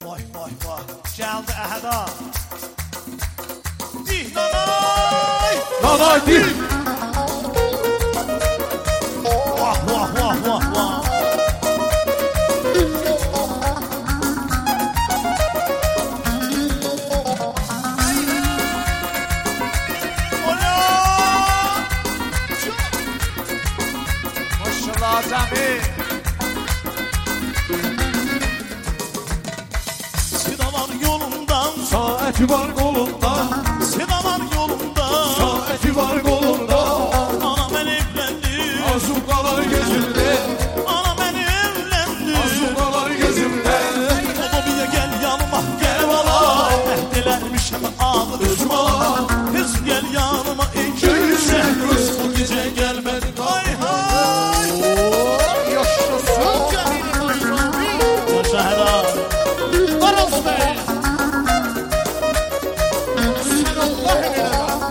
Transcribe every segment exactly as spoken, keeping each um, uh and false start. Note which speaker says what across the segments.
Speaker 1: Vay vay vay. Geldi Əhəda. Dih nanay.
Speaker 2: Nanay dih.
Speaker 1: Vah vah vah vah vah. Maşallah Cami. Sidalar yolundan,
Speaker 2: Saati var kolunda,
Speaker 1: sidalar yolundan,
Speaker 2: saati var kolunda.
Speaker 1: ana ben evlendim,
Speaker 2: Azukalar gözümde,
Speaker 1: ana ben evlendim.
Speaker 2: azukalar gözümde.
Speaker 1: Otobiye gel yanıma, gel bana. Ehdelenmiş hem ağır özüm ala. Kız gel yanıma en güzel kız. Bu gece gelmedi. Hay hay.
Speaker 3: Yaşasın Cemil.
Speaker 1: Yaşa helal.
Speaker 3: Aras Bey. Sen Allah emine bak.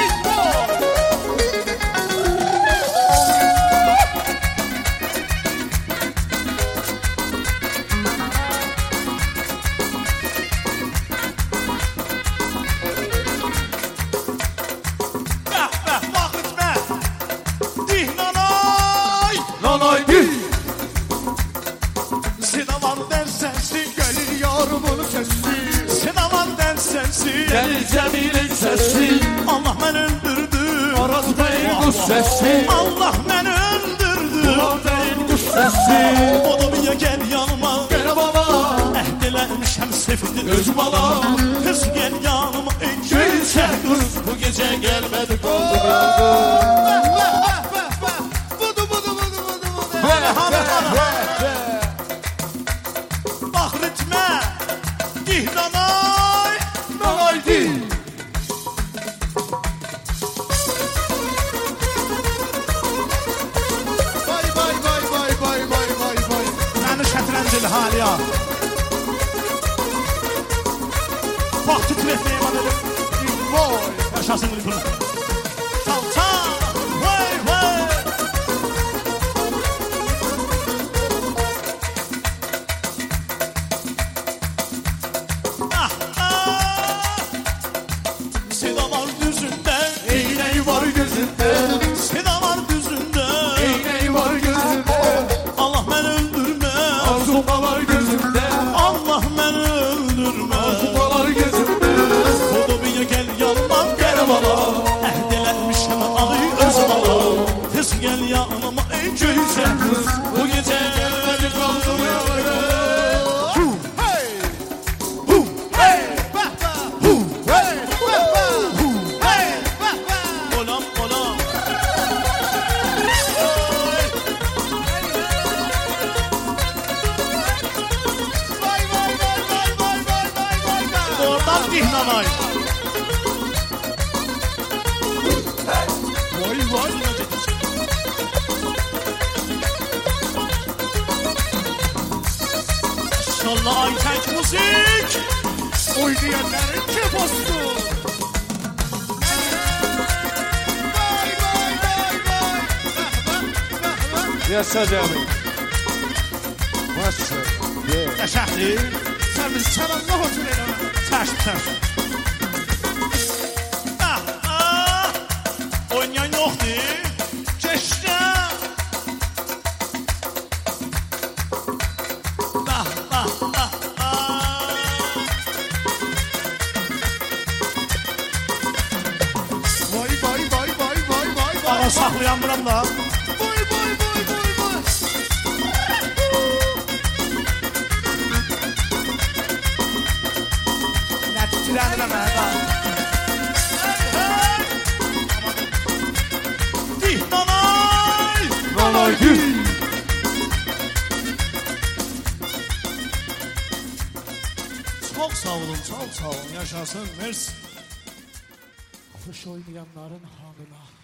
Speaker 1: Bəh bəh vaxt bəh. Dih nanay.
Speaker 2: Nanay dih.
Speaker 1: Sidaman dersensin gelir
Speaker 3: Yarımın sesi.
Speaker 1: Sidaman dersensin
Speaker 2: Gelir Cemil'in sesi,
Speaker 1: Allah ben öldürdü.
Speaker 2: Aras Bey'in kuş sesi.
Speaker 1: Allah ben öldürdü.
Speaker 2: Ulan Bey'in kuş sesi.
Speaker 1: Otobiye gel yanıma.
Speaker 2: Gel bana,
Speaker 1: Ehdelenmiş hem sevdi
Speaker 2: gözüm ala.
Speaker 1: Kız gel yanıma en güzel kız. Bu gece gelmedi kaldı
Speaker 3: Beh beh beh beh. Budu budu budu budu budu.
Speaker 1: Bak ritme. Dih nanay.
Speaker 2: Nanay dih.
Speaker 3: Vay vay vay vay vay vay vay vay.
Speaker 1: Beni şetrencil haliya. Bak titretmeye bana dedim.
Speaker 3: Vay.
Speaker 1: Yaşasın bunu. Salça. Vay vay. Ah ah. Sidalar düzünde.
Speaker 2: İğneyi var gözünde,
Speaker 1: Sidalar düzünde.
Speaker 2: iğneyi var gözünde.
Speaker 1: Allah beni öldürme.
Speaker 2: Azukalar gözümde,
Speaker 1: Allah beni öldürme.
Speaker 2: azukalar gözümde.
Speaker 1: Otobiye gel yanıma gel bana. Ehdelenmiş hem alayı özüm ala. Kız gel yanıma en güzel kız. Bu gece gelmedi kaldı
Speaker 3: Hey.
Speaker 1: Hu, hey,
Speaker 3: Beh beh. Hey. Beh beh. Hey. Beh beh.
Speaker 1: olam olam.
Speaker 3: Vay vay vay vay vay vay vay vay vay.
Speaker 1: Oradan dihnanay. Vay vay. İnşallah Aytek müzik.
Speaker 3: Oynayanların keposu. Vay vay vay vay. Beh beh beh beh.
Speaker 2: Yaşa Cemil. Maşallah.
Speaker 1: Qəşəhdir.
Speaker 3: Sen biz çalanla hoşun eyle.
Speaker 1: Təş təş. Ah ah. Oynayan yoxdur. Keçdən. Ah ah ah ah.
Speaker 3: Vay vay vay vay vay vay vay.
Speaker 1: Bana saxlayanmıram da.
Speaker 3: Vay vay vay vay vay.
Speaker 1: Nə titrənirəm hədə. Dih nanay.
Speaker 2: Nanay dih.
Speaker 1: Çok sağ olun, çok sağ olun. Yaşasın. Mersi. Hoş oynayanların hamına.